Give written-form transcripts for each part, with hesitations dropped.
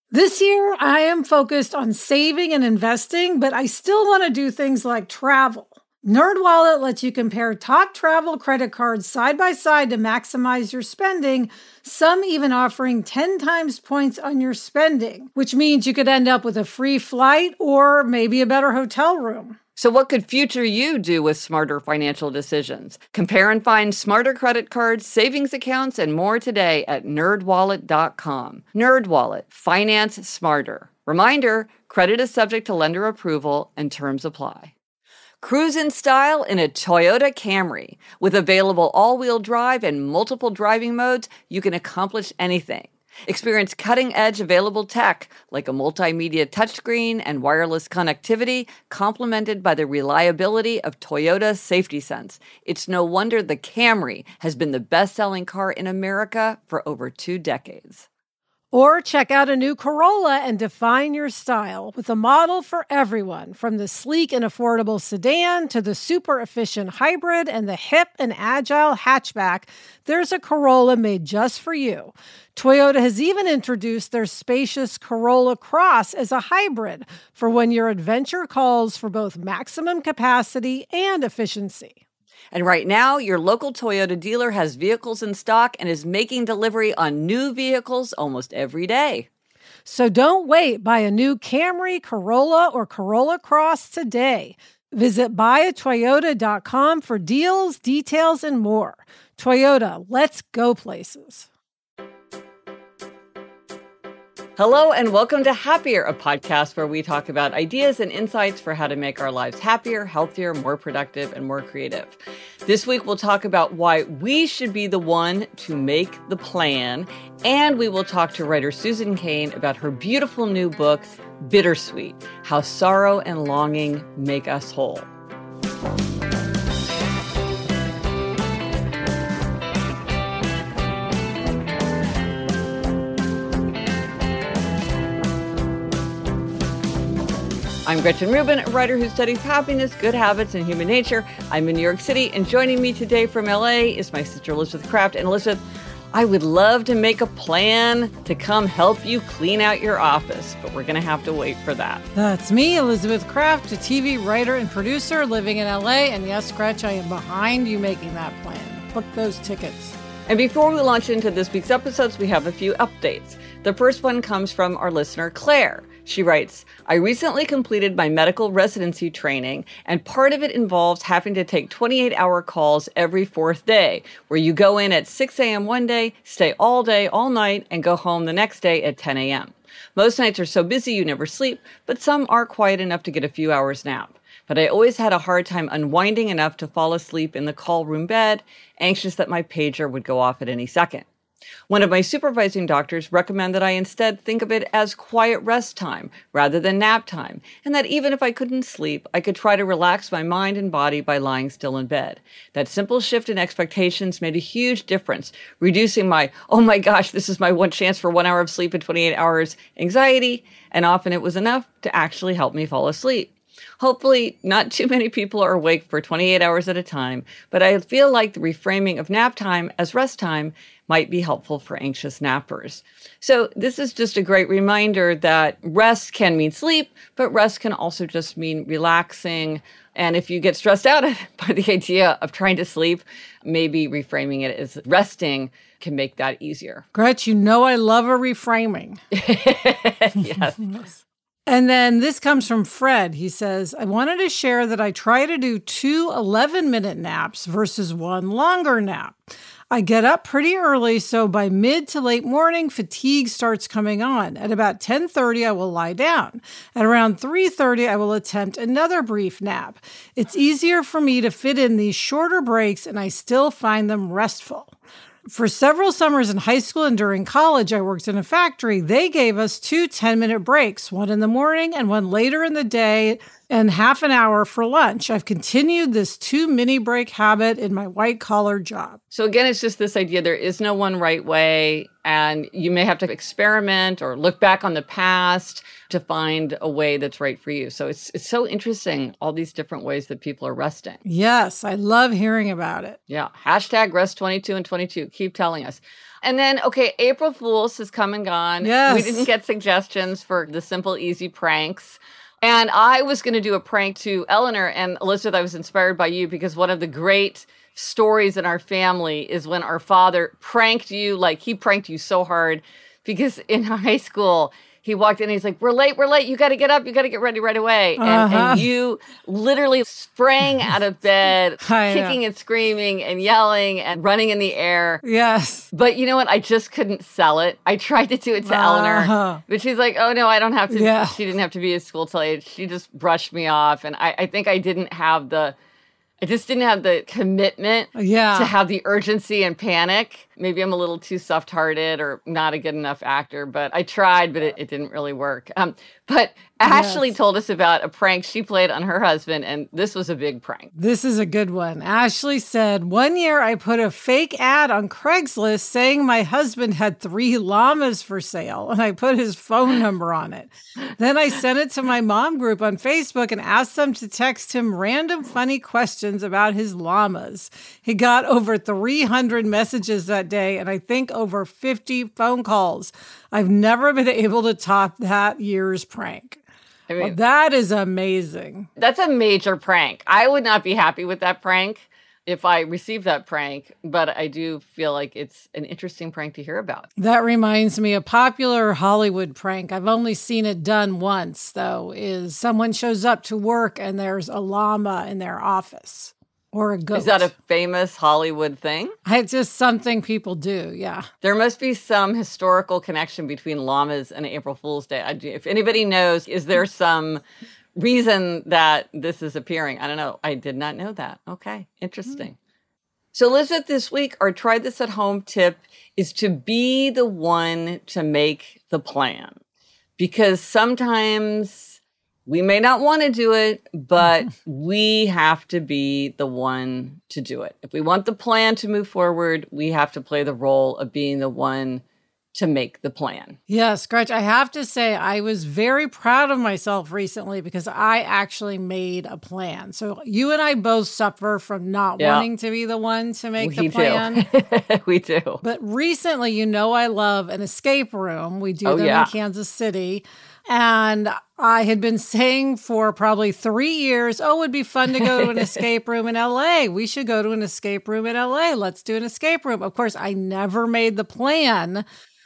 This year, I am focused on saving and investing, but I still want to do things like travel. NerdWallet lets you compare top travel credit cards side by side to maximize your spending, some even offering 10 times points on your spending, which means you could end up with a free flight or maybe a better hotel room. So what could future you do with smarter financial decisions? Compare and find smarter credit cards, savings accounts, and more today at nerdwallet.com. NerdWallet, finance smarter. Reminder, credit is subject to lender approval and terms apply. Cruise in style in a Toyota Camry. With available all-wheel drive and multiple driving modes, you can accomplish anything. Experience cutting-edge available tech like a multimedia touchscreen and wireless connectivity, complemented by the reliability of Toyota Safety Sense. It's no wonder the Camry has been the best-selling car in America for over 2 decades. Or check out a new Corolla and define your style with a model for everyone, from the sleek and affordable sedan to the super efficient hybrid and the hip and agile hatchback. There's a Corolla made just for you. Toyota has even introduced their spacious Corolla Cross as a hybrid for when your adventure calls for both maximum capacity and efficiency. And right now, your local Toyota dealer has vehicles in stock and is making delivery on new vehicles almost every day. So don't wait. Buy a new Camry, Corolla, or Corolla Cross today. Visit buyatoyota.com for deals, details, and more. Toyota, let's go places. Hello and welcome to Happier, a podcast where we talk about ideas and insights for how to make our lives happier, healthier, more productive, and more creative. This week we'll talk about why we should be the one to make the plan, and we will talk to writer Susan Cain about her beautiful new book, Bittersweet: How Sorrow and Longing Make Us Whole. I'm Gretchen Rubin, a writer who studies happiness, good habits, and human nature. I'm in New York City, and joining me today from LA is my sister Elizabeth Kraft. And Elizabeth, I would love to make a plan to come help you clean out your office, but we're going to have to wait for that. That's me, Elizabeth Kraft, a TV writer and producer living in LA. And yes, Gretch, I am behind you making that plan. Book those tickets. And before we launch into this week's episodes, we have a few updates. The first one comes from our listener, Claire. She writes, I recently completed my medical residency training, and part of it involves having to take 28-hour calls every 4th day, where you go in at 6 a.m. one day, stay all day, all night, and go home the next day at 10 a.m. Most nights are so busy you never sleep, but some are quiet enough to get a few hours nap. But I always had a hard time unwinding enough to fall asleep in the call room bed, anxious that my pager would go off at any second. One of my supervising doctors recommended that I instead think of it as quiet rest time rather than nap time, and that even if I couldn't sleep, I could try to relax my mind and body by lying still in bed. That simple shift in expectations made a huge difference, reducing my, oh my gosh, this is my one chance for 1 hour of sleep in 28 hours anxiety, and often it was enough to actually help me fall asleep. Hopefully, not too many people are awake for 28 hours at a time, but I feel like the reframing of nap time as rest time might be helpful for anxious nappers. So this is just a great reminder that rest can mean sleep, but rest can also just mean relaxing. And if you get stressed out by the idea of trying to sleep, maybe reframing it as resting can make that easier. Gretch, you know I love a reframing. Yes. And then this comes from Fred. He says, I wanted to share that I try to do 2 11-minute naps versus 1 longer nap. I get up pretty early, so by mid to late morning, fatigue starts coming on. At about 10:30, I will lie down. At around 3:30, I will attempt another brief nap. It's easier for me to fit in these shorter breaks, and I still find them restful. For several summers in high school and during college, I worked in a factory. They gave us 2 10-minute breaks, one in the morning and one later in the day, and half an hour for lunch. I've continued this 2 mini break habit in my white-collar job. So again, it's just this idea there is no one right way, and you may have to experiment or look back on the past to find a way that's right for you. So it's so interesting, all these different ways that people are resting. Yes, I love hearing about it. Yeah. # rest 22 and 22. Keep telling us. And then, okay, April Fool's has come and gone. Yes. We didn't get suggestions for the simple, easy pranks. And I was going to do a prank to Eleanor. And Elizabeth, I was inspired by you because one of the great stories in our family is when our father pranked you, like he pranked you so hard because in high school, he walked in and he's like, we're late. You got to get up. You got to get ready right away. And you literally sprang out of bed, kicking and screaming and yelling and running in the air. Yes. But you know what? I just couldn't sell it. I tried to do it to Eleanor, but she's like, oh, no, I don't have to. Yeah. She didn't have to be at school till 8. She just brushed me off. And I think I just didn't have the commitment to have the urgency and panic. Maybe I'm a little too soft-hearted or not a good enough actor, but I tried, but it didn't really work. But Ashley told us about a prank she played on her husband, and this was a big prank. This is a good one. Ashley said, one year I put a fake ad on Craigslist saying my husband had 3 llamas for sale, and I put his phone number on it. Then I sent it to my mom group on Facebook and asked them to text him random funny questions about his llamas. He got over 300 messages that day, and I think over 50 phone calls. I've never been able to top that year's prank. I mean, well, that is amazing. That's a major prank. I would not be happy with that prank if I received that prank, but I do feel like it's an interesting prank to hear about. That reminds me, a popular Hollywood prank, I've only seen it done once, though, is someone shows up to work and there's a llama in their office. Or a goat. Is that a famous Hollywood thing? It's just something people do, yeah. There must be some historical connection between llamas and April Fool's Day. If anybody knows, is there some reason that this is appearing? I don't know. I did not know that. Okay, interesting. So Elizabeth, this week, our try this at home tip is to be the one to make the plan. Because sometimes we may not want to do it, but we have to be the one to do it. If we want the plan to move forward, we have to play the role of being the one to make the plan. Yes, Gretch, I have to say I was very proud of myself recently because I actually made a plan. So you and I both suffer from not wanting to be the one to make the plan. We do. But recently, you know, I love an escape room. We do them in Kansas City. And I had been saying for probably 3 years, oh, it would be fun to go to an escape room in LA. We should go to an escape room in LA. Let's do an escape room. Of course, I never made the plan.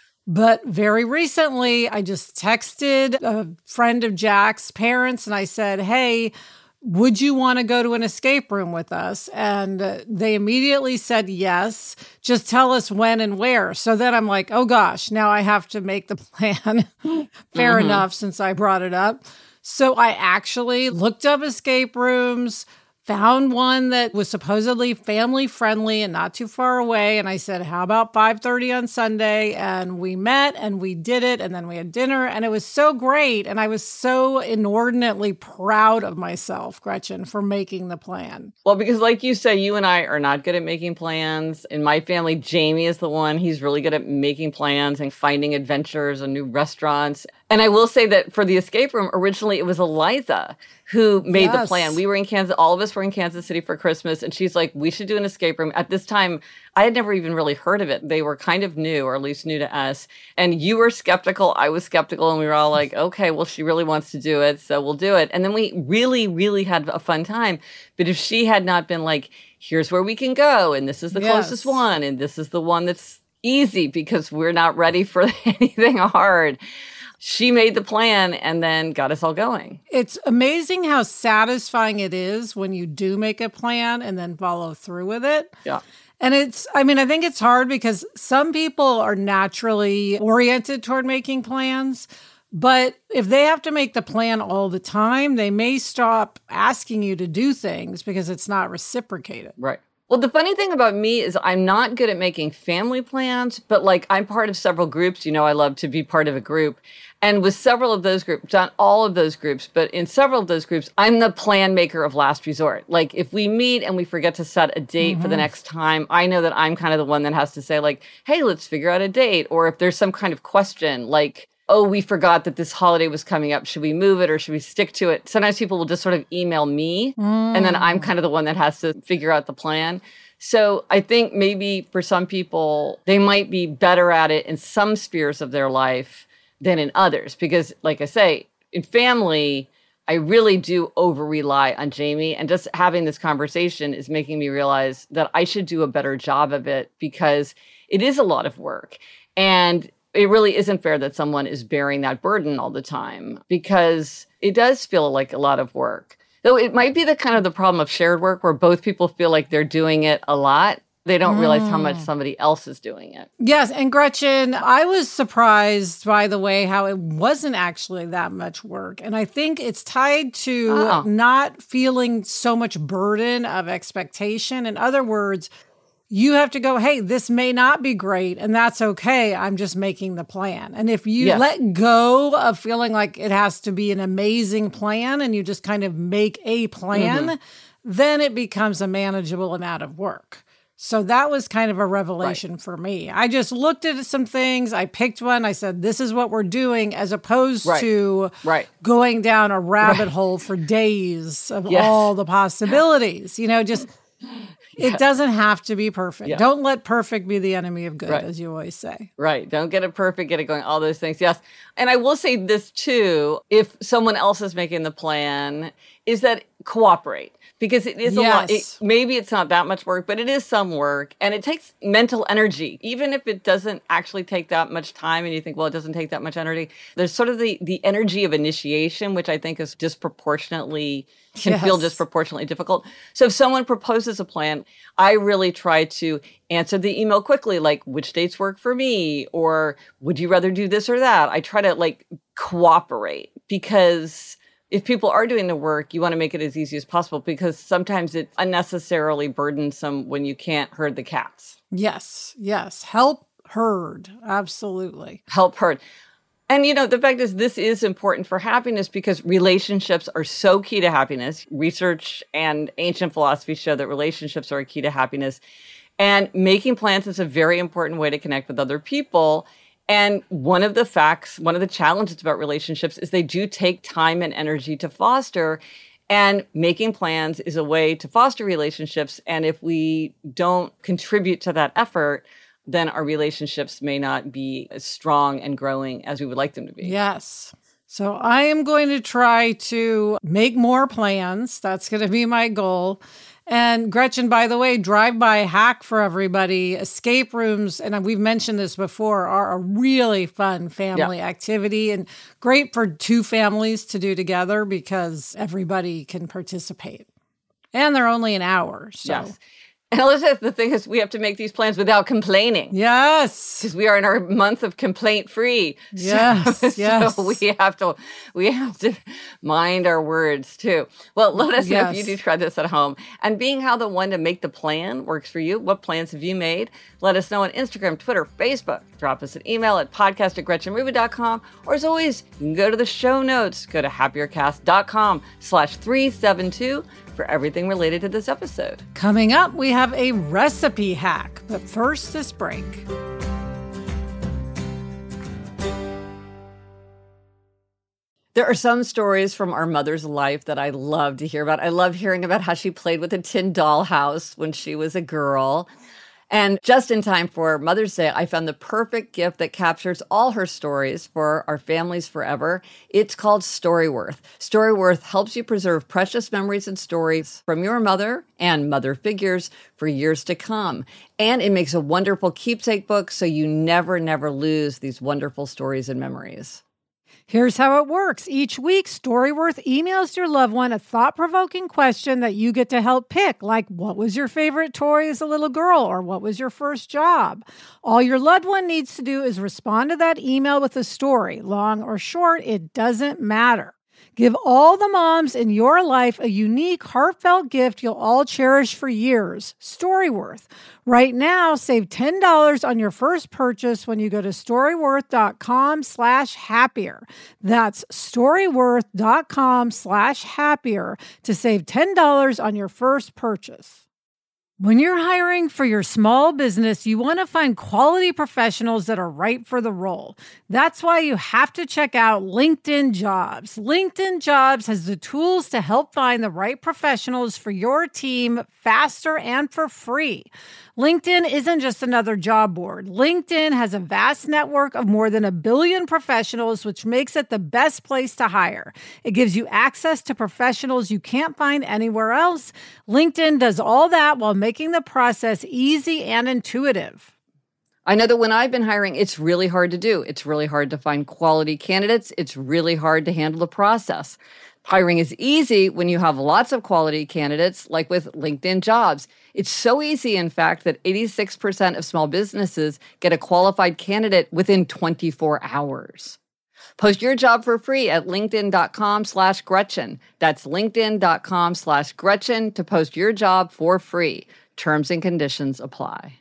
But very recently, I just texted a friend of Jack's parents and I said, hey, would you want to go to an escape room with us? And they immediately said yes. Just tell us when and where. So then I'm like, oh gosh, now I have to make the plan. Fair enough, since I brought it up. So I actually looked up escape rooms, found one that was supposedly family friendly and not too far away. And I said, how about 5:30 on Sunday? And we met and we did it. And then we had dinner and it was so great. And I was so inordinately proud of myself, Gretchen, for making the plan. Well, because like you say, you and I are not good at making plans. In my family, Jamie is the one. He's really good at making plans and finding adventures and new restaurants. And I will say that for the escape room, originally it was Eliza who made the plan. We were in Kansas. All of us were in Kansas City for Christmas. And she's like, we should do an escape room. At this time, I had never even really heard of it. They were kind of new, or at least new to us. And you were skeptical. I was skeptical. And we were all like, okay, well, she really wants to do it. So we'll do it. And then we really, really had a fun time. But if she had not been like, here's where we can go. And this is the closest one. And this is the one that's easy because we're not ready for anything hard. She made the plan and then got us all going. It's amazing how satisfying it is when you do make a plan and then follow through with it. Yeah. And I think it's hard because some people are naturally oriented toward making plans. But if they have to make the plan all the time, they may stop asking you to do things because it's not reciprocated. Right. Well, the funny thing about me is I'm not good at making family plans, but like I'm part of several groups. You know, I love to be part of a group. And with several of those groups, not all of those groups, but in several of those groups, I'm the plan maker of last resort. Like if we meet and we forget to set a date for the next time, I know that I'm kind of the one that has to say like, hey, let's figure out a date. Or if there's some kind of question like, oh, we forgot that this holiday was coming up. Should we move it or should we stick to it? Sometimes people will just sort of email me and then I'm kind of the one that has to figure out the plan. So I think maybe for some people, they might be better at it in some spheres of their life than in others. Because like I say, in family, I really do over-rely on Jamie. And just having this conversation is making me realize that I should do a better job of it because it is a lot of work. And it really isn't fair that someone is bearing that burden all the time because it does feel like a lot of work. Though it might be the kind of the problem of shared work where both people feel like they're doing it a lot. They don't realize how much somebody else is doing it. Yes. And Gretchen, I was surprised by the way how it wasn't actually that much work. And I think it's tied to not feeling so much burden of expectation. In other words, you have to go, hey, this may not be great, and that's okay. I'm just making the plan. And if you let go of feeling like it has to be an amazing plan and you just kind of make a plan, then it becomes a manageable amount of work. So that was kind of a revelation for me. I just looked at some things. I picked one. I said, this is what we're doing, as opposed to going down a rabbit hole for days of all the possibilities. You know, just... It doesn't have to be perfect. Yeah. Don't let perfect be the enemy of good, as you always say. Right. Don't get it perfect, get it going, all those things. Yes. And I will say this too, if someone else is making the plan, is that cooperate. Because it is a lot. Maybe it's not that much work, but it is some work. And it takes mental energy. Even if it doesn't actually take that much time and you think, well, it doesn't take that much energy. There's sort of the energy of initiation, which I think is disproportionately, can feel disproportionately difficult. So if someone proposes a plan, I really try to answer the email quickly, like, which dates work for me? Or would you rather do this or that? I try to like cooperate because if people are doing the work, you want to make it as easy as possible because sometimes it's unnecessarily burdensome when you can't herd the cats. Yes, yes. Help herd. Absolutely. Help herd. And, you know, the fact is this is important for happiness because relationships are so key to happiness. Research and ancient philosophy show that relationships are a key to happiness. And making plans is a very important way to connect with other people. And one of the challenges about relationships is they do take time and energy to foster. And making plans is a way to foster relationships. And if we don't contribute to that effort, then our relationships may not be as strong and growing as we would like them to be. Yes. So I am going to try to make more plans. That's going to be my goal. And Gretchen, by the way, drive-by hack for everybody. Escape rooms, and we've mentioned this before, are a really fun family activity and great for two families to do together because everybody can participate. And they're only an hour. So. Yes. And Elizabeth, the thing is, we have to make these plans without complaining. Yes. Because we are in our month of complaint-free. Yes, yes. So we have to mind our words, too. Well, let us know if you do try this at home. And being how the one to make the plan works for you, what plans have you made? Let us know on Instagram, Twitter, Facebook. Drop us an email at podcast@GretchenRubin.com. Or as always, you can go to the show notes. Go to happiercast.com/372 for everything related to this episode. Coming up, we have a recipe hack. But first, this break. There are some stories from our mother's life that I love to hear about. I love hearing about how she played with a tin dollhouse when she was a girl. And just in time for Mother's Day, I found the perfect gift that captures all her stories for our families forever. It's called Storyworth. Storyworth helps you preserve precious memories and stories from your mother and mother figures for years to come. And it makes a wonderful keepsake book so you never lose these wonderful stories and memories. Here's how it works. Each week, Storyworth emails your loved one a thought-provoking question that you get to help pick, like what was your favorite toy as a little girl, or what was your first job? All your loved one needs to do is respond to that email with a story. Long or short, it doesn't matter. Give all the moms in your life a unique, heartfelt gift you'll all cherish for years. Storyworth. Right now, save $10 on your first purchase when you go to storyworth.com/happier. That's storyworth.com/happier to save $10 on your first purchase. When you're hiring for your small business, you want to find quality professionals that are right for the role. That's why you have to check out LinkedIn Jobs. LinkedIn Jobs has the tools to help find the right professionals for your team faster and for free. LinkedIn isn't just another job board. LinkedIn has a vast network of more than 1 billion professionals, which makes it the best place to hire. It gives you access to professionals you can't find anywhere else. LinkedIn does all that while making the process easy and intuitive. I know that when I've been hiring, it's really hard to do. It's really hard to find quality candidates. It's really hard to handle the process. Hiring is easy when you have lots of quality candidates, like with LinkedIn Jobs. It's so easy, in fact, that 86% of small businesses get a qualified candidate within 24 hours. Post your job for free at linkedin.com/Gretchen. That's linkedin.com/Gretchen to post your job for free. Terms and conditions apply.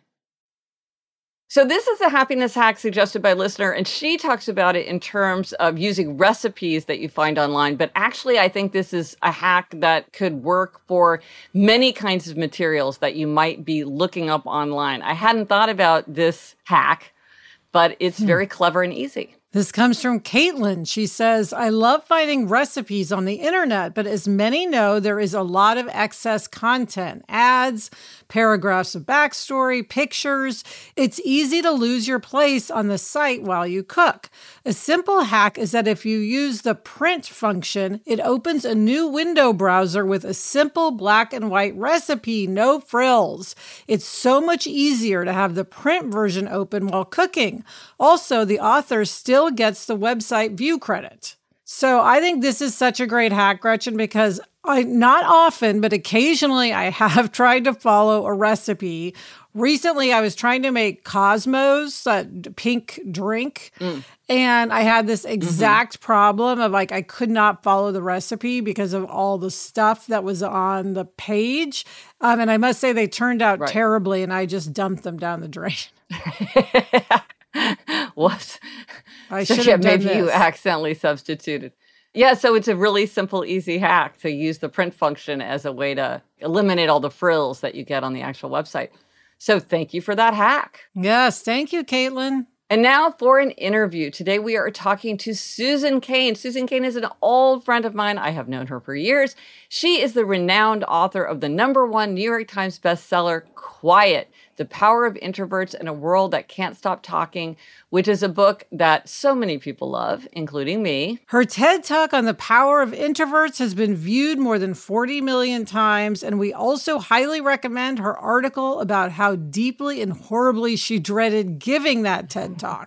So this is a happiness hack suggested by a listener, and she talks about it in terms of using recipes that you find online. But actually, I think this is a hack that could work for many kinds of materials that you might be looking up online. I hadn't thought about this hack, but it's very clever and easy. This comes from Caitlin. She says, I love finding recipes on the internet, but as many know, there is a lot of excess content, ads, paragraphs of backstory, pictures. It's easy to lose your place on the site while you cook. A simple hack is that if you use the print function, it opens a new window browser with a simple black and white recipe, no frills. It's so much easier to have the print version open while cooking. Also, the author still gets the website view credit. So I think this is such a great hack, Gretchen, because not often, but occasionally I have tried to follow a recipe. Recently, I was trying to make Cosmos, that pink drink, and I had this exact problem of I could not follow the recipe because of all the stuff that was on the page. And I must say they turned out terribly, and I just dumped them down the drain. What? I should have done maybe this. You accidentally substituted. Yeah, so it's a really simple, easy hack to use the print function as a way to eliminate all the frills that you get on the actual website. So thank you for that hack. Yes, thank you, Caitlin. And now for an interview. Today we are talking to Susan Cain. Susan Cain is an old friend of mine. I have known her for years. She is the renowned author of the #1 New York Times bestseller, Quiet: The Power of Introverts in a World That Can't Stop Talking, which is a book that so many people love, including me. Her TED Talk on the power of introverts has been viewed more than 40 million times, and we also highly recommend her article about how deeply and horribly she dreaded giving that TED Talk.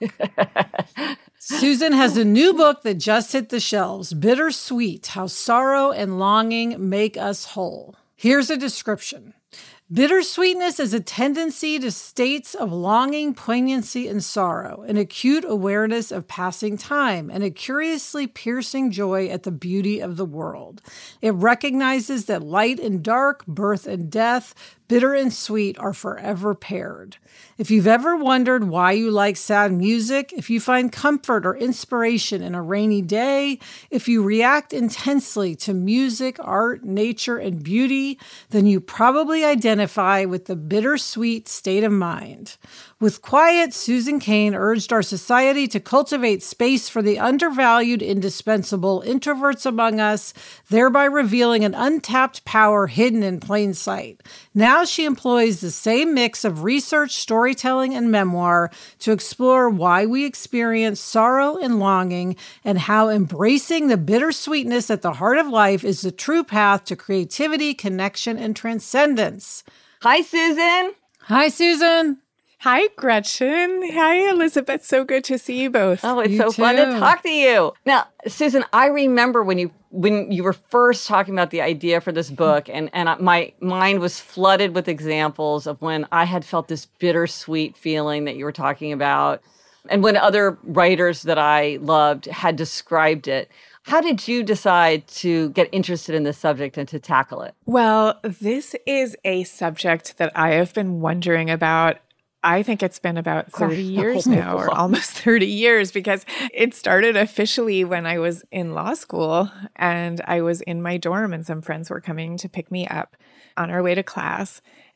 Susan has a new book that just hit the shelves, Bittersweet: How Sorrow and Longing Make Us Whole. Here's a description. Bittersweetness is a tendency to states of longing, poignancy, and sorrow, an acute awareness of passing time, and a curiously piercing joy at the beauty of the world. It recognizes that light and dark, birth and death, bitter and sweet are forever paired. If you've ever wondered why you like sad music, if you find comfort or inspiration in a rainy day, if you react intensely to music, art, nature, and beauty, then you probably identify with the bittersweet state of mind. With Quiet, Susan Cain urged our society to cultivate space for the undervalued, indispensable introverts among us, thereby revealing an untapped power hidden in plain sight. Now she employs the same mix of research, storytelling, and memoir to explore why we experience sorrow and longing, and how embracing the bittersweetness at the heart of life is the true path to creativity, connection, and transcendence. Hi, Susan. Hi, Susan. Hi, Gretchen. Hi, Elizabeth. So good to see you both. Oh, it's You so fun to too. talk to you. Now, Susan, I remember when you were first talking about the idea for this book, and my mind was flooded with examples of when I had felt this bittersweet feeling that you were talking about, and when other writers that I loved had described it. How did you decide to get interested in this subject and to tackle it? Well, this is a subject that I have been wondering about. I think it's been about 30 years now, or almost 30 years, because it started officially when I was in law school and I was in my dorm and some friends were coming to pick me up on our way to class.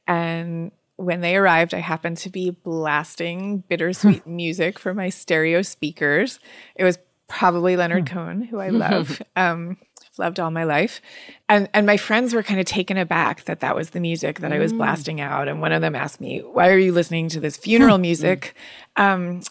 And when they arrived, I happened to be blasting bittersweet music from my stereo speakers. It was probably Leonard Cohen, who I love. Loved all my life. And my friends were kind of taken aback that that was the music that I was blasting out. And one of them asked me, why are you listening to this funeral music? And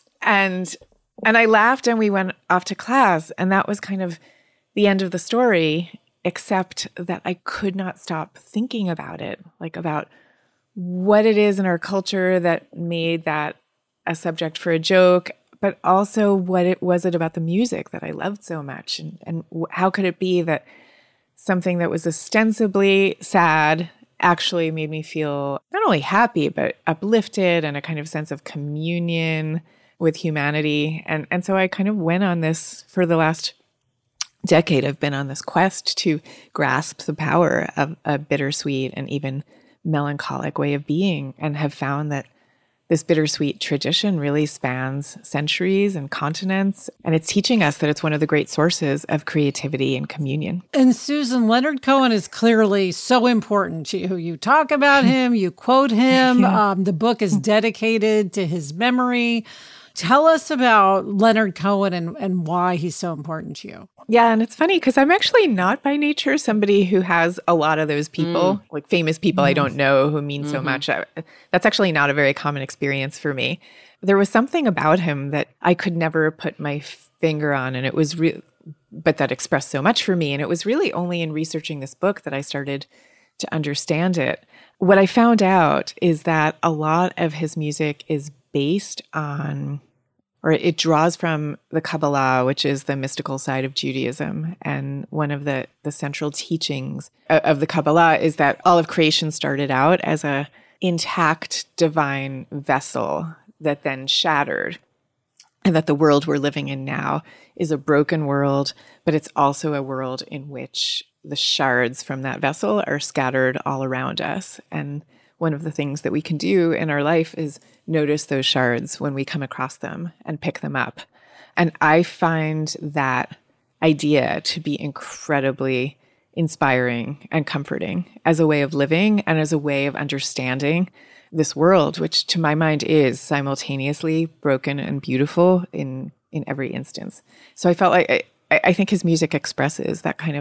I laughed and we went off to class. And that was kind of the end of the story, except that I could not stop thinking about it, like about what it is in our culture that made that a subject for a joke, but also what it was about the music that I loved so much. And how could it be that something that was ostensibly sad actually made me feel not only happy, but uplifted and a kind of sense of communion with humanity. And so I kind of went on this for the last decade. I've been on this quest to grasp the power of a bittersweet and even melancholic way of being, and have found that this bittersweet tradition really spans centuries and continents, and it's teaching us that it's one of the great sources of creativity and communion. And Susan, Leonard Cohen is clearly so important to you. You talk about him, you quote him. The book is dedicated to his memory. Tell us about Leonard Cohen and why he's so important to you. Yeah, and it's funny because I'm actually not by nature somebody who has a lot of those people, like famous people I don't know who mean so much. That's actually not a very common experience for me. There was something about him that I could never put my finger on, and it was but that expressed so much for me. And it was really only in researching this book that I started to understand it. What I found out is that a lot of his music is based on, or it draws from the Kabbalah, which is the mystical side of Judaism. And one of the central teachings of the Kabbalah is that all of creation started out as a intact divine vessel that then shattered. And that the world we're living in now is a broken world, but it's also a world in which the shards from that vessel are scattered all around us. And one of the things that we can do in our life is notice those shards when we come across them and pick them up. And I find that idea to be incredibly inspiring and comforting as a way of living and as a way of understanding this world, which to my mind is simultaneously broken and beautiful in every instance. So I felt like I think his music expresses that kind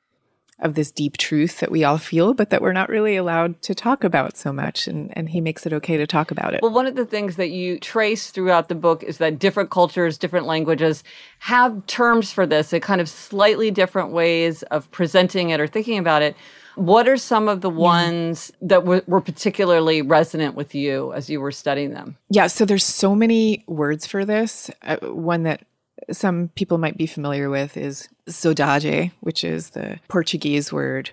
of this deep truth that we all feel, but that we're not really allowed to talk about so much. And he makes it okay to talk about it. Well, one of the things that you trace throughout the book is that different cultures, different languages have terms for this, kind of slightly different ways of presenting it or thinking about it. What are some of the ones that were particularly resonant with you as you were studying them? Yeah, so there's so many words for this. One that some people might be familiar with is saudade, which is the Portuguese word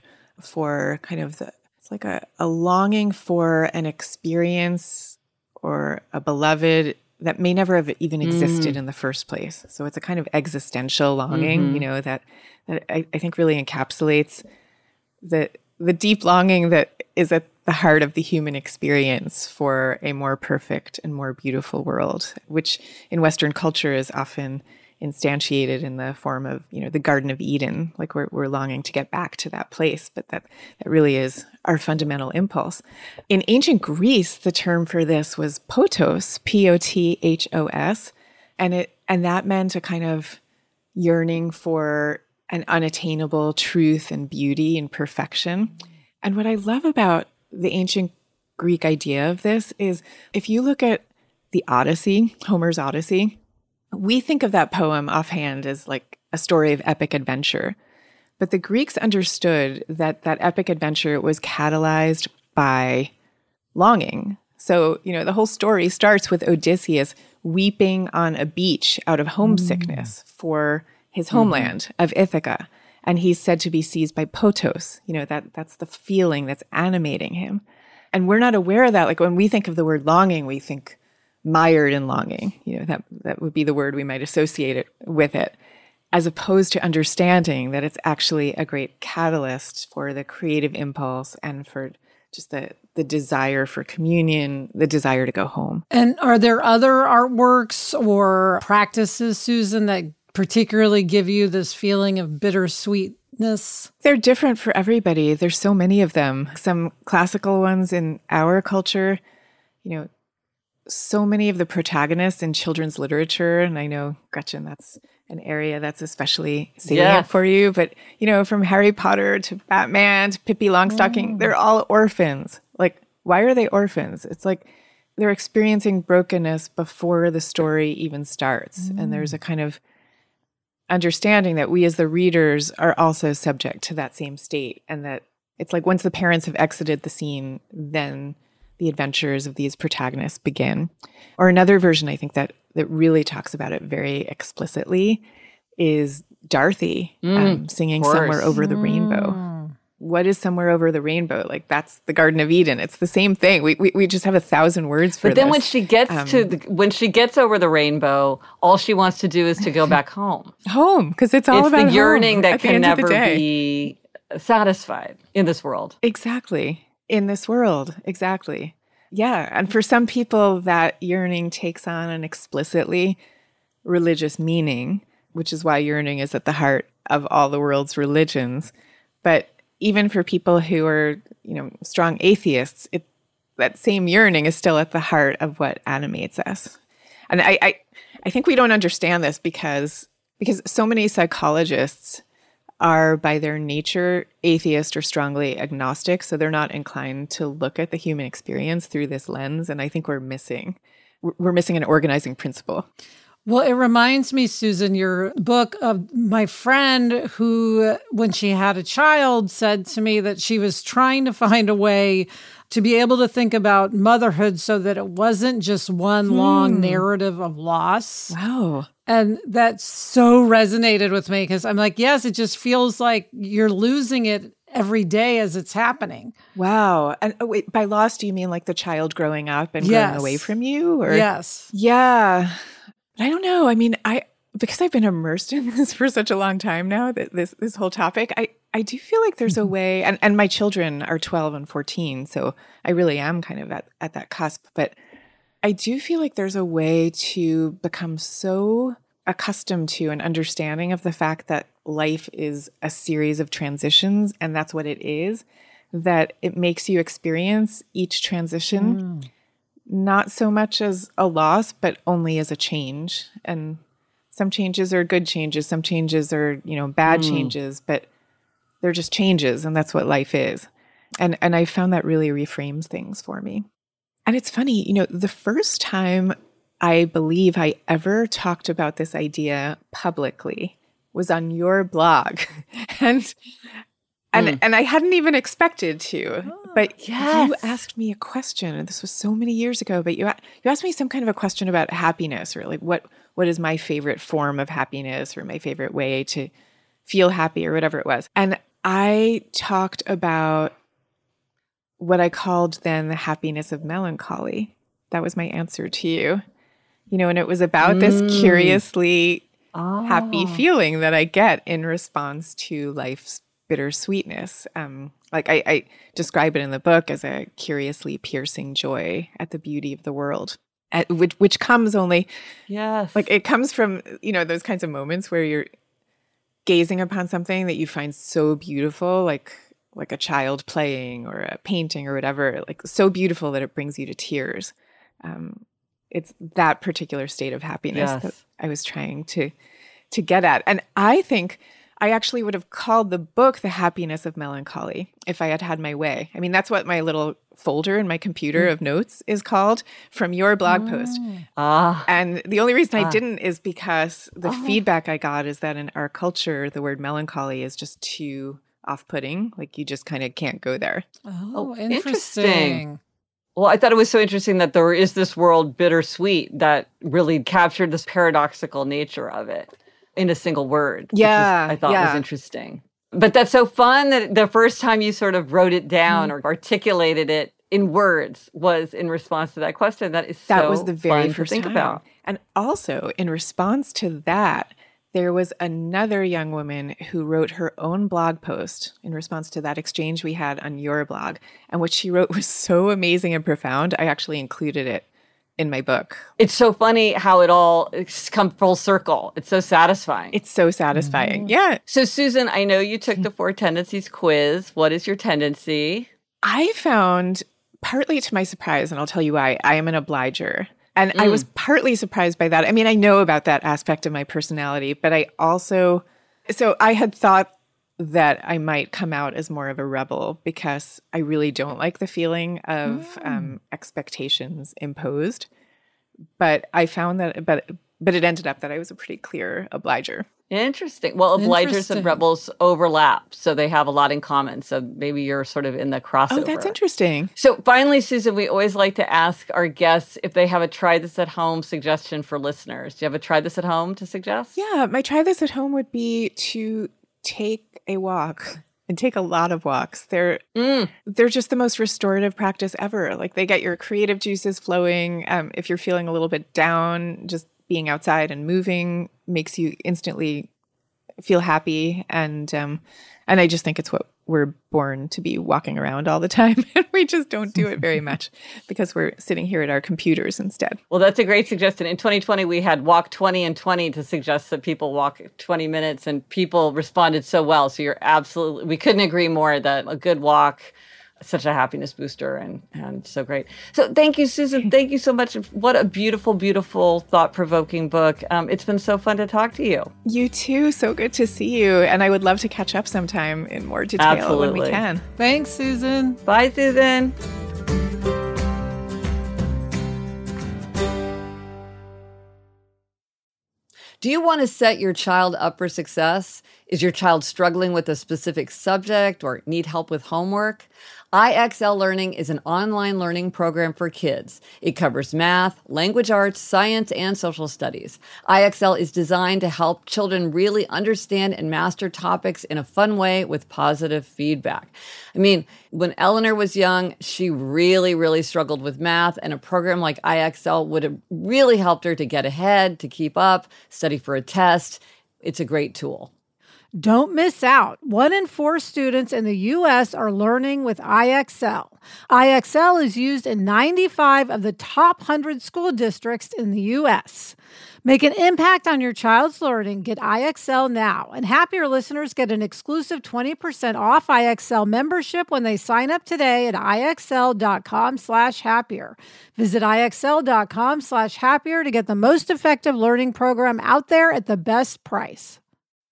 for kind of it's like a longing for an experience or a beloved that may never have even existed in the first place. So it's a kind of existential longing, that I think really encapsulates the deep longing that is at the heart of the human experience for a more perfect and more beautiful world, which in Western culture is often instantiated in the form of, the Garden of Eden, like we're longing to get back to that place, but that really is our fundamental impulse. In ancient Greece, the term for this was potos, P-O-T-H-O-S, and that meant a kind of yearning for an unattainable truth and beauty and perfection. And what I love about the ancient Greek idea of this is if you look at the Odyssey, Homer's Odyssey, we think of that poem offhand as like a story of epic adventure. But the Greeks understood that epic adventure was catalyzed by longing. So, the whole story starts with Odysseus weeping on a beach out of homesickness for his homeland of Ithaca. And he's said to be seized by potos, that's the feeling that's animating him. And we're not aware of that. Like when we think of the word longing, we think mired in longing, that would be the word we might associate it with it, as opposed to understanding that it's actually a great catalyst for the creative impulse and for just the desire for communion, the desire to go home. And are there other artworks or practices, Susan, that particularly give you this feeling of bittersweet sweetness. They're different for everybody. There's so many of them. Some classical ones in our culture, so many of the protagonists in children's literature, and I know, Gretchen, that's an area that's especially salient for you, but, from Harry Potter to Batman to Pippi Longstocking, they're all orphans. Like, why are they orphans? It's like they're experiencing brokenness before the story even starts. And there's a kind of understanding that we as the readers are also subject to that same state. And that it's like once the parents have exited the scene, then the adventures of these protagonists begin. Or another version, I think, that really talks about it very explicitly is Dorothy singing Somewhere Over the Rainbow. What is Somewhere Over the Rainbow? Like, that's the Garden of Eden. It's the same thing. We just have 1,000 words for this. But then when she gets when she gets over the rainbow, all she wants to do is to go back home. Home, because it's all about the yearning that can never be be satisfied in this world. Exactly. In this world. Exactly. Yeah. And for some people, that yearning takes on an explicitly religious meaning, which is why yearning is at the heart of all the world's religions. But even for people who are, strong atheists, that same yearning is still at the heart of what animates us. And I think we don't understand this because so many psychologists are by their nature atheist or strongly agnostic, so they're not inclined to look at the human experience through this lens. And I think we're missing an organizing principle. Well, it reminds me, Susan, your book, of my friend who, when she had a child, said to me that she was trying to find a way to be able to think about motherhood so that it wasn't just one long narrative of loss. Wow. And that so resonated with me because I'm like, yes, it just feels like you're losing it every day as it's happening. Wow. And wait, by loss, do you mean like the child growing up and growing away from you? Or? Yes. Yeah. I don't know. I mean, because I've been immersed in this for such a long time now, this whole topic, I do feel like there's a way, and my children are 12 and 14, so I really am kind of at that cusp, but I do feel like there's a way to become so accustomed to an understanding of the fact that life is a series of transitions, and that's what it is, that it makes you experience each transition not so much as a loss, but only as a change. And some changes are good changes, some changes are, bad changes, but they're just changes, and that's what life is. And I found that really reframes things for me. And it's funny, the first time I believe I ever talked about this idea publicly was on your blog. and I hadn't even expected to. But you asked me a question, and this was so many years ago, but you asked me some kind of a question about happiness, or like what is my favorite form of happiness, or my favorite way to feel happy, or whatever it was. And I talked about what I called then the happiness of melancholy. That was my answer to you. And it was about this curiously happy feeling that I get in response to life's bittersweetness. I describe it in the book as a curiously piercing joy at the beauty of the world, which comes only, it comes from, those kinds of moments where you're gazing upon something that you find so beautiful, like a child playing or a painting or whatever, like so beautiful that it brings you to tears. It's that particular state of happiness that I was trying to get at. And I think I actually would have called the book The Happiness of Melancholy if I had had my way. I mean, that's what my little folder in my computer of notes is called from your blog post. And the only reason I didn't is because the feedback I got is that in our culture, the word melancholy is just too off-putting. Like, you just kind of can't go there. Oh, interesting. Well, I thought it was so interesting that there is this world bittersweet that really captured this paradoxical nature of it in a single word. I thought was interesting. But that's so fun that the first time you sort of wrote it down or articulated it in words was in response to that question. That was the very first thing to think about. And also in response to that, there was another young woman who wrote her own blog post in response to that exchange we had on your blog. And what she wrote was so amazing and profound, I actually included it in my book. It's so funny how it's come full circle. It's so satisfying. It's so satisfying. Yeah. So Susan, I know you took the 4 tendencies quiz. What is your tendency? I found, partly to my surprise, and I'll tell you why, I am an obliger. And I was partly surprised by that. I mean, I know about that aspect of my personality, but I had thought that I might come out as more of a rebel because I really don't like the feeling of expectations imposed. But I found that, but it ended up that I was a pretty clear obliger. Interesting. Well, obligers and rebels overlap, so they have a lot in common. So maybe you're sort of in the crossover. Oh, that's interesting. So finally, Susan, we always like to ask our guests if they have a try this at home suggestion for listeners. Do you have a try this at home to suggest? Yeah, my try this at home would be to take a walk and take a lot of walks. They're just the most restorative practice ever. Like they get your creative juices flowing. If you're feeling a little bit down, just being outside and moving makes you instantly feel happy. And I just think it's what we're born to be, walking around all the time. And we just don't do it very much because we're sitting here at our computers instead. Well, that's a great suggestion. In 2020, we had Walk 20 and 20 to suggest that people walk 20 minutes, and people responded so well. So we couldn't agree more that a good walk, such a happiness booster and so great. So thank you, Susan. Thank you so much. What a beautiful, beautiful, thought-provoking book. It's been so fun to talk to you. You too. So good to see you. And I would love to catch up sometime in more detail when we can. Thanks, Susan. Bye, Susan. Do you want to set your child up for success? Is your child struggling with a specific subject or need help with homework? IXL Learning is an online learning program for kids. It covers math, language arts, science, and social studies. IXL is designed to help children really understand and master topics in a fun way with positive feedback. I mean, when Eleanor was young, she really, really struggled with math, and a program like IXL would have really helped her to get ahead, to keep up, study for a test. It's a great tool. Don't miss out. 1 in 4 students in the U.S. are learning with IXL. IXL is used in 95 of the top 100 school districts in the U.S. Make an impact on your child's learning. Get IXL now. And Happier listeners get an exclusive 20% off IXL membership when they sign up today at IXL.com/happier. Visit IXL.com/happier to get the most effective learning program out there at the best price.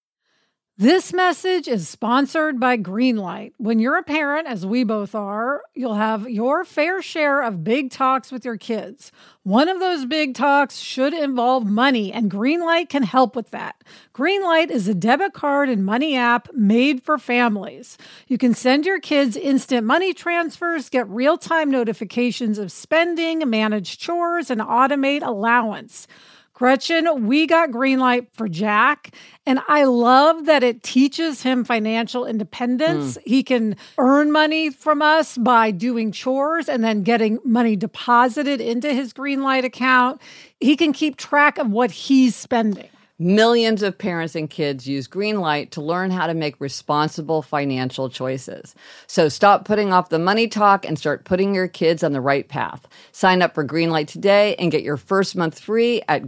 This message is sponsored by Greenlight. When you're a parent, as we both are, you'll have your fair share of big talks with your kids. One of those big talks should involve money, and Greenlight can help with that. Greenlight is a debit card and money app made for families. You can send your kids instant money transfers, get real-time notifications of spending, manage chores, and automate allowance. Gretchen, we got Greenlight for Jack, and I love that it teaches him financial independence. He can earn money from us by doing chores and then getting money deposited into his Greenlight account. He can keep track of what he's spending. Millions of parents and kids use Greenlight to learn how to make responsible financial choices. So stop putting off the money talk and start putting your kids on the right path. Sign up for Greenlight today and get your first month free at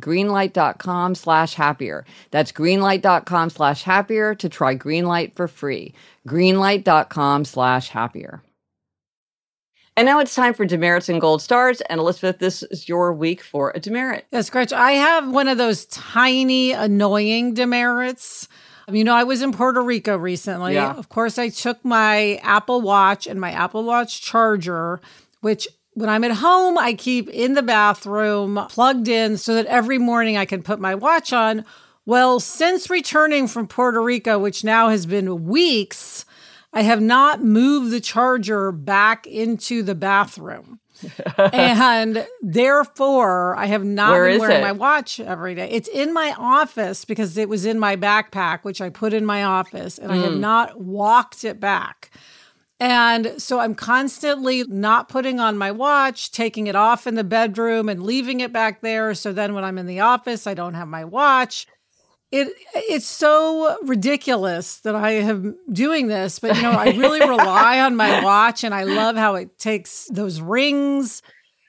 greenlight.com/happier. That's greenlight.com/happier to try Greenlight for free. greenlight.com/happier. And now it's time for demerits and gold stars. And Elizabeth, this is your week for a demerit. Yes, Gretchen, I have one of those tiny, annoying demerits. You know, I was in Puerto Rico recently. Yeah. Of course, I took my Apple Watch and my Apple Watch charger, which when I'm at home, I keep in the bathroom plugged in so that every morning I can put my watch on. Well, since returning from Puerto Rico, which now has been weeks, I have not moved the charger back into the bathroom. And therefore, I have not been wearing my watch every day. It's in my office because it was in my backpack, which I put in my office, and I have not walked it back. And so I'm constantly not putting on my watch, taking it off in the bedroom and leaving it back there. So then when I'm in the office, I don't have my watch. It's so ridiculous that I am doing this, but you know, I really rely on my watch, and I love how it takes those rings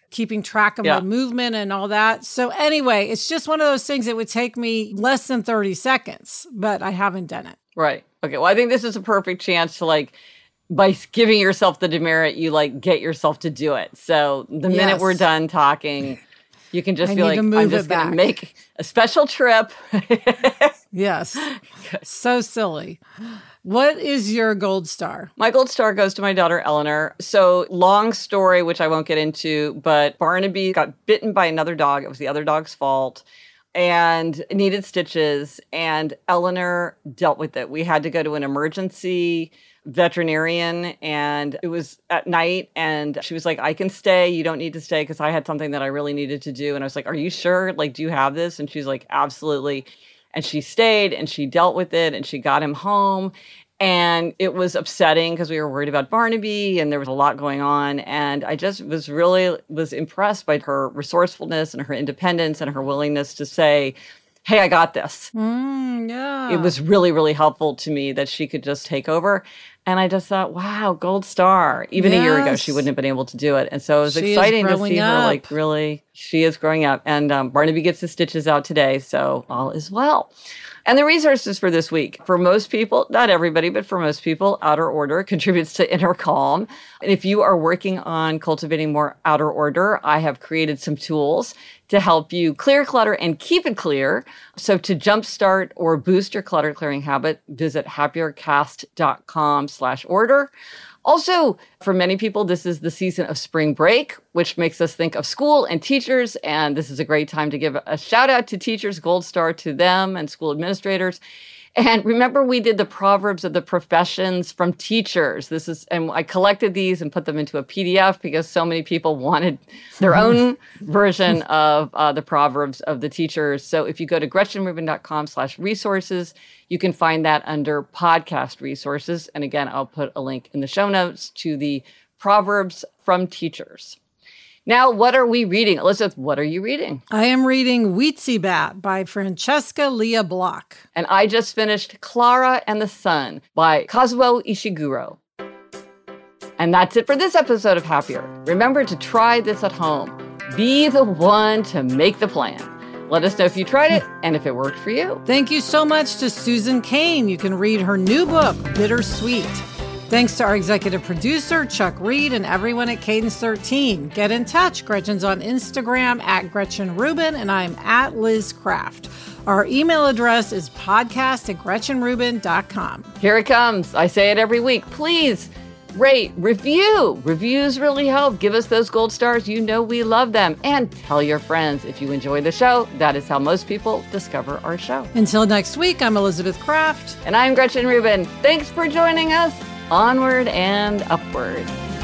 keeping track of my movement and all that. So anyway, it's just one of those things that would take me less than 30 seconds, but I haven't done it. Right. Okay. Well, I think this is a perfect chance to like, by giving yourself the demerit, you like get yourself to do it. So the minute we're done talking, you can just be like, I'm just going to make a special trip. Yes. So silly. What is your gold star? My gold star goes to my daughter, Eleanor. So long story, which I won't get into, but Barnaby got bitten by another dog. It was the other dog's fault and needed stitches. And Eleanor dealt with it. We had to go to an emergency veterinarian, and it was at night, and she was like, I can stay, you don't need to stay, because I had something that I really needed to do. And I was like, are you sure? Like, do you have this? And she's like, absolutely. And she stayed and she dealt with it and she got him home. And it was upsetting because we were worried about Barnaby and there was a lot going on. And I just was impressed by her resourcefulness and her independence and her willingness to say, hey, I got this. Yeah. It was really, really helpful to me that she could just take over. And I just thought, wow, gold star. Even a year ago, she wouldn't have been able to do it. And so it was exciting to see her, like, really, she is growing up. And Barnaby gets his stitches out today, so all is well. And the resources for this week, for most people, not everybody, but for most people, Outer Order contributes to inner calm. And if you are working on cultivating more outer order, I have created some tools to help you clear clutter and keep it clear. So to jumpstart or boost your clutter clearing habit, visit happiercast.com/order. Also, for many people, this is the season of spring break, which makes us think of school and teachers. And this is a great time to give a shout out to teachers, gold star to them, and school administrators. And remember, we did the Proverbs of the Professions from teachers. And I collected these and put them into a PDF because so many people wanted their own version of the Proverbs of the teachers. So if you go to GretchenRubin.com/resources, you can find that under podcast resources. And again, I'll put a link in the show notes to the Proverbs from teachers. Now, what are we reading? Elizabeth, what are you reading? I am reading Weetzie Bat by Francesca Lia Block. And I just finished Clara and the Sun by Kazuo Ishiguro. And that's it for this episode of Happier. Remember to try this at home. Be the one to make the plan. Let us know if you tried it and if it worked for you. Thank you so much to Susan Cain. You can read her new book, Bittersweet. Thanks to our executive producer, Chuck Reed, and everyone at Cadence 13. Get in touch. Gretchen's on Instagram at Gretchen Rubin, and I'm at Liz Craft. Our email address is podcast@GretchenRubin.com. Here it comes. I say it every week. Please rate, review. Reviews really help. Give us those gold stars. You know we love them. And tell your friends if you enjoy the show. That is how most people discover our show. Until next week, I'm Elizabeth Craft. And I'm Gretchen Rubin. Thanks for joining us. Onward and upward.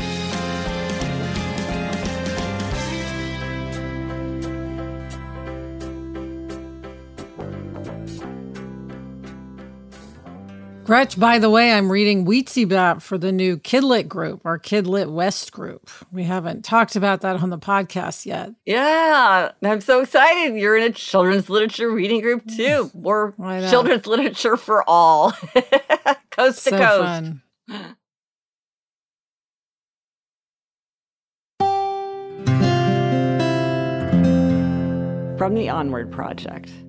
Gretch, by the way, I'm reading Weetzie Bat for the new Kidlit group, our Kidlit West group. We haven't talked about that on the podcast yet. Yeah, I'm so excited. You're in a children's literature reading group too. Or children's literature for all. Coast to coast. Fun. From the Onward Project.